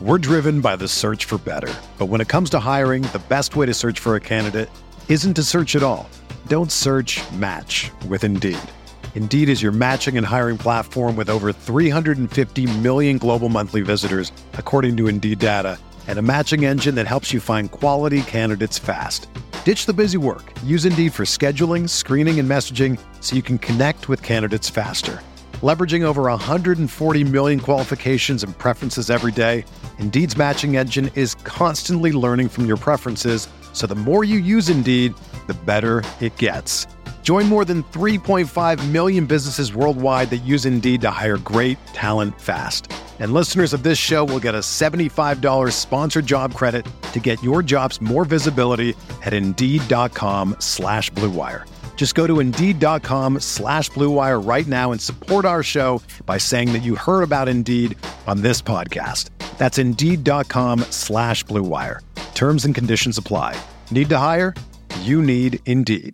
We're driven by the search for better. But when it comes to hiring, the best way to search for a candidate isn't to search at all. Don't search, match with Indeed. Indeed is your matching and hiring platform with over 350 million global monthly visitors, according to Indeed data, and a matching engine that helps you find quality candidates fast. Ditch the busy work. Use Indeed for scheduling, screening, and messaging so you can connect with candidates faster. Leveraging over 140 million qualifications and preferences every day, Indeed's matching engine is constantly learning from your preferences, so the more you use Indeed, the better it gets. Join more than 3.5 million businesses worldwide that use Indeed to hire great talent fast. And listeners of this show will get a $75 sponsored job credit to get your jobs more visibility at Indeed.com/Blue Wire. Just go to Indeed.com/Blue Wire right now and support our show by saying that you heard about Indeed on this podcast. That's Indeed.com/Blue Wire. Terms and conditions apply. Need to hire? You need Indeed.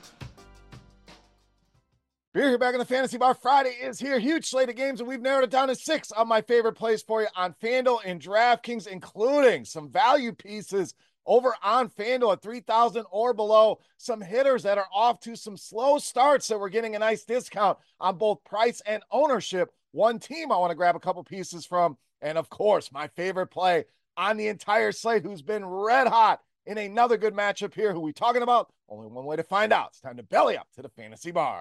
We're here back in the Fantasy Bar. Friday is here. Huge slate of games, and we've narrowed it down to 6 of my favorite plays for you on FanDuel and DraftKings, including some value pieces over on FanDuel at 3,000 or below. Some hitters that are off to some slow starts that we're getting a nice discount on both price and ownership. One team I want to grab a couple pieces from, and of course, my favorite play on the entire slate, who's been red hot in another good matchup here. Who we talking about? Only one way to find out. It's time to belly up to the Fantasy Bar.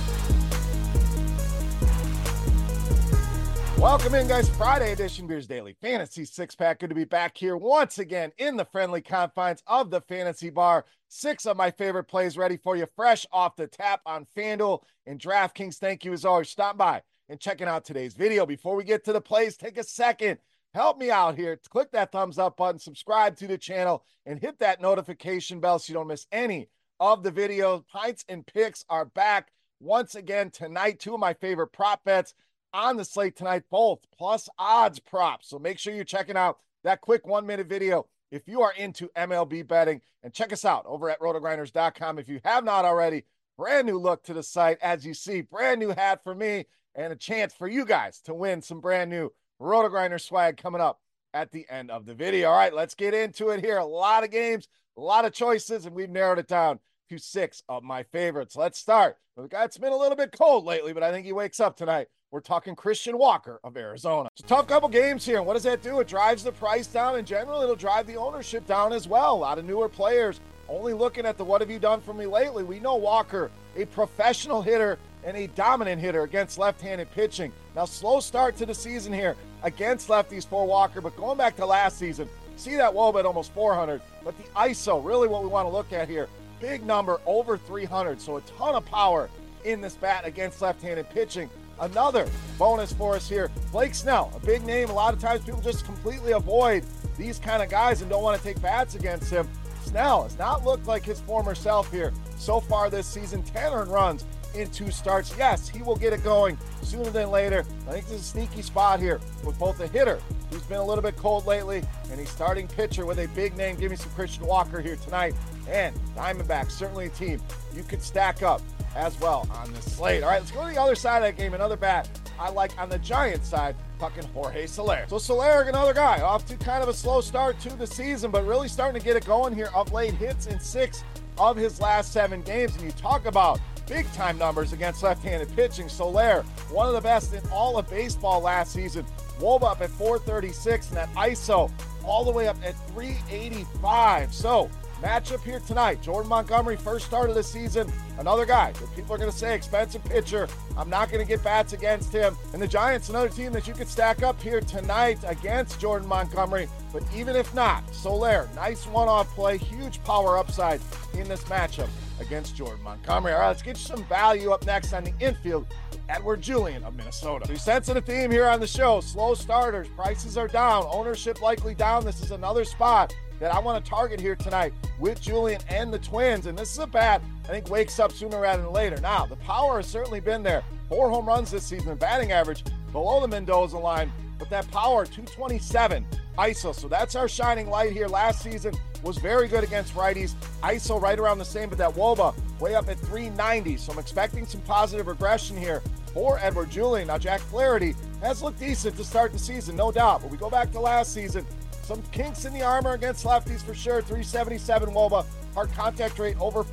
Welcome in, guys. Friday edition Beers Daily Fantasy Six-Pack. Good to be back here once again in the friendly confines of the Fantasy Bar. 6 of my favorite plays ready for you, fresh off the tap on FanDuel and DraftKings. Thank you, as always, stop by and checking out today's video. Before we get to the plays, take a second. Help me out here. Click that thumbs up button, subscribe to the channel, and hit that notification bell so you don't miss any of the videos. Pints and Picks are back once again tonight. 2 of my favorite prop bets on the slate tonight, both plus odds props. So make sure you're checking out that quick 1-minute video if you are into MLB betting. And check us out over at rotogrinders.com if you have not already. Brand new look to the site. As you see, brand new hat for me and a chance for you guys to win some brand new RotoGrinders swag coming up at the end of the video. All right, let's get into it here. A lot of games, a lot of choices, and we've narrowed it down to 6 of my favorites. Let's start with a guy that's been a little bit cold lately, but I think he wakes up tonight. We're talking Christian Walker of Arizona. It's a tough couple games here. And what does that do? It drives the price down. In general, it'll drive the ownership down as well. A lot of newer players only looking at the what have you done for me lately. We know Walker, a professional hitter and a dominant hitter against left-handed pitching. Now, slow start to the season here against lefties for Walker, but going back to last season, see that WOBA at almost 400. But the ISO, really what we want to look at here, big number, over 300. So a ton of power in this bat against left-handed pitching. Another bonus for us here, Blake Snell, a big name. A lot of times people just completely avoid these kind of guys and don't want to take bats against him. Snell has not looked like his former self here so far this season. 10 earned runs in 2 starts. Yes, he will get it going sooner than later. I think this is a sneaky spot here with both a hitter who's been a little bit cold lately and a starting pitcher with a big name. Give me some Christian Walker here tonight. And Diamondbacks, certainly a team you could stack up as well on this slate. All right, let's go to the other side of that game. Another bat I like on the Giants side, talking Jorge Soler. So Soler, another guy, off to kind of a slow start to the season, but really starting to get it going here of late. Hits in 6 of his last 7 games. And you talk about big-time numbers against left-handed pitching. Soler, one of the best in all of baseball last season. WOBA up at 436, and that ISO all the way up at 385. So matchup here tonight, Jordan Montgomery, first start of the season, another guy that people are going to say expensive pitcher. I'm not going to get bats against him. And the Giants, another team that you could stack up here tonight against Jordan Montgomery. But even if not, Soler, nice one-off play, huge power upside in this matchup against Jordan Montgomery. All right, let's get you some value up next on the infield. Edward Julian of Minnesota. So you're sensing a theme here on the show. Slow starters, prices are down, ownership likely down. This is another spot that I want to target here tonight with Julian and the Twins. And this is a bat I think wakes up sooner rather than later. Now, the power has certainly been there. 4 home runs this season, batting average below the Mendoza line, but that power, 227 ISO. So that's our shining light here. Last season was very good against righties. ISO right around the same, but that WOBA way up at 390. So I'm expecting some positive regression here for Edouard Julien. Now, Jack Flaherty has looked decent to start the season, no doubt. But we go back to last season, some kinks in the armor against lefties for sure. 377 WOBA, hard contact rate over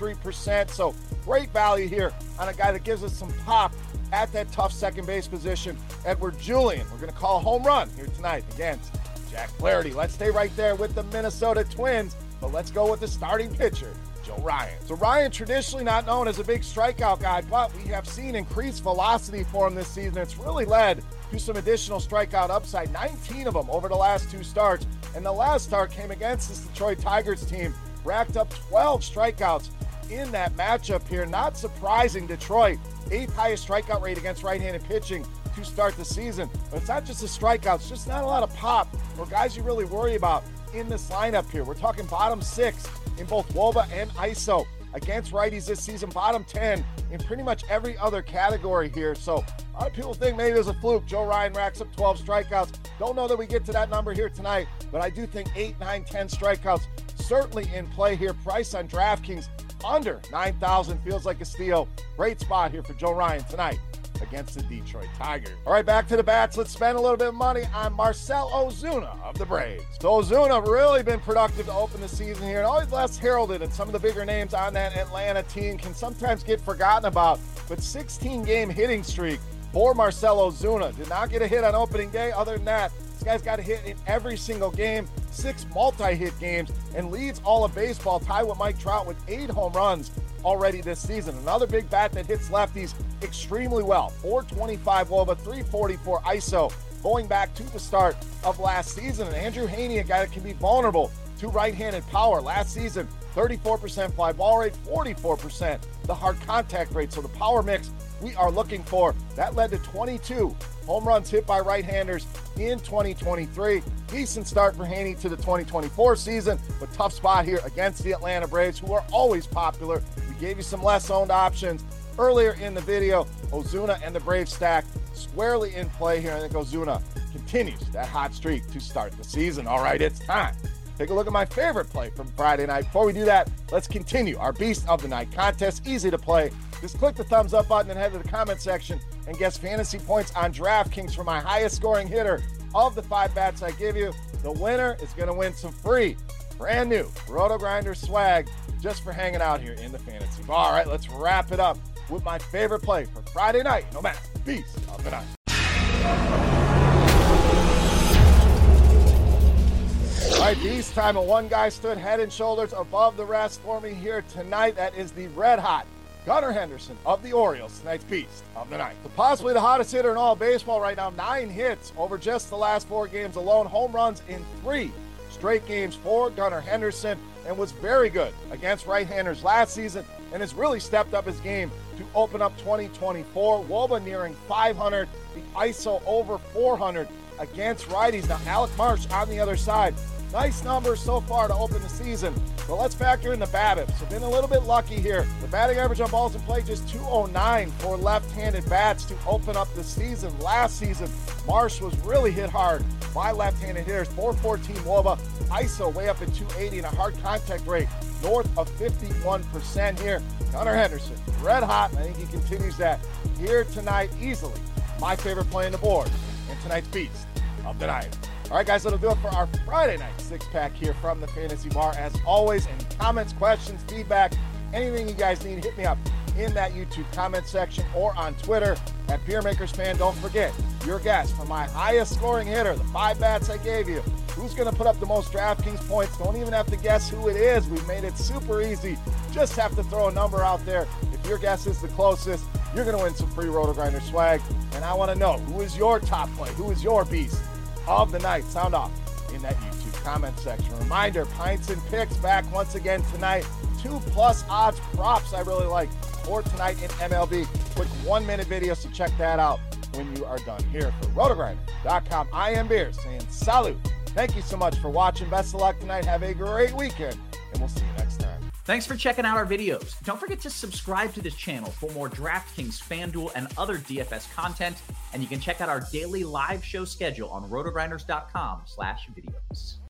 43%. So great value here on a guy that gives us some pop at that tough second base position. Edouard Julien, we're going to call a home run here tonight against Jack Flaherty. Let's stay right there with the Minnesota Twins, but let's go with the starting pitcher, Joe Ryan. So Ryan, traditionally not known as a big strikeout guy, but we have seen increased velocity for him this season. It's really led to some additional strikeout upside, 19 of them over the last 2 starts. And the last start came against this Detroit Tigers team, racked up 12 strikeouts in that matchup here. Not surprising, Detroit, 8th highest strikeout rate against right-handed pitching to start the season. But it's not just the strikeouts, just not a lot of pop or guys you really worry about in this lineup here. We're talking bottom 6 in both WOBA and ISO against righties this season, bottom 10 in pretty much every other category here. So a lot of people think maybe there's a fluke. Joe Ryan racks up 12 strikeouts. Don't know that we get to that number here tonight, but I do think 8, 9, 10 strikeouts certainly in play here. Price on DraftKings under 9,000 feels like a steal. Great spot here for Joe Ryan tonight against the Detroit Tigers. All right, back to the bats. Let's spend a little bit of money on Marcell Ozuna of the Braves. So Ozuna really been productive to open the season here, and always less heralded, and some of the bigger names on that Atlanta team can sometimes get forgotten about. But 16-game hitting streak for Marcell Ozuna. Did not get a hit on opening day. Other than that, this guy's got a hit in every single game, 6 multi-hit games, and leads all of baseball, tied with Mike Trout with 8 home runs already this season. Another big bat that hits lefties extremely well. 425 WOBA, 344 ISO, going back to the start of last season. And Andrew Heaney, a guy that can be vulnerable to right-handed power. Last season, 34% fly ball rate, 44% the hard contact rate. So the power mix we are looking for, that led to 22 home runs hit by right-handers in 2023. Decent start for Heaney to the 2024 season, but tough spot here against the Atlanta Braves, who are always popular. We gave you some less owned options earlier in the video. Ozuna and the Braves stack squarely in play here. I think Ozuna continues that hot streak to start the season. All right, it's time. Take a look at my favorite play from Friday night. Before we do that, let's continue our Beast of the Night contest. Easy to play. Just click the thumbs up button and head to the comment section and guess fantasy points on DraftKings for my highest scoring hitter of the 5 bats I give you. The winner is going to win some free, brand new RotoGrinders swag just for hanging out here in the fantasy bar. All right, let's wrap it up with my favorite play for Friday night. No matter, Beast of the Night. All right, Beast time, and one guy stood head and shoulders above the rest for me here tonight. That is the red-hot Gunnar Henderson of the Orioles, tonight's Beast of the Night. So possibly the hottest hitter in all of baseball right now. 9 hits over just the last 4 games alone. Home runs in 3 straight games for Gunnar Henderson, and was very good against right-handers last season, and has really stepped up his game to open up 2024. WOBA nearing 500, the ISO over 400 against righties. Now, Alec Marsh on the other side. Nice numbers so far to open the season, but let's factor in the BABIP. So been a little bit lucky here. The batting average on balls in play just 209 for left-handed bats to open up the season. Last season, Marsh was really hit hard by left-handed hitters. 414 WOBA, ISO way up at 280, and a hard contact rate north of 51% here. Gunnar Henderson, red hot, and I think he continues that here tonight easily. My favorite play on the board, and tonight's Beast of the Night. All right, guys, that'll do it for our Friday night 6-pack here from the Fantasy Bar. As always, any comments, questions, feedback, anything you guys need, hit me up in that YouTube comment section or on Twitter at BeerMakersFan. Don't forget, your guess for my highest scoring hitter, the 5 bats I gave you. Who's going to put up the most DraftKings points? Don't even have to guess who it is. We've made it super easy. Just have to throw a number out there. If your guess is the closest, you're going to win some free RotoGrinder swag. And I want to know, who is your top play? Who is your Beast of the Night? Sound off in that YouTube comment section. Reminder, Pints and Picks back once again tonight. 2+ odds props I really like for tonight in MLB. Quick 1-minute video, so check that out when you are done here. For RotoGrinder.com, I am Beer saying salute. Thank you so much for watching. Best of luck tonight. Have a great weekend, and we'll see you next time. Thanks for checking out our videos. Don't forget to subscribe to this channel for more DraftKings, FanDuel, and other DFS content. And you can check out our daily live show schedule on rotogrinders.com/videos.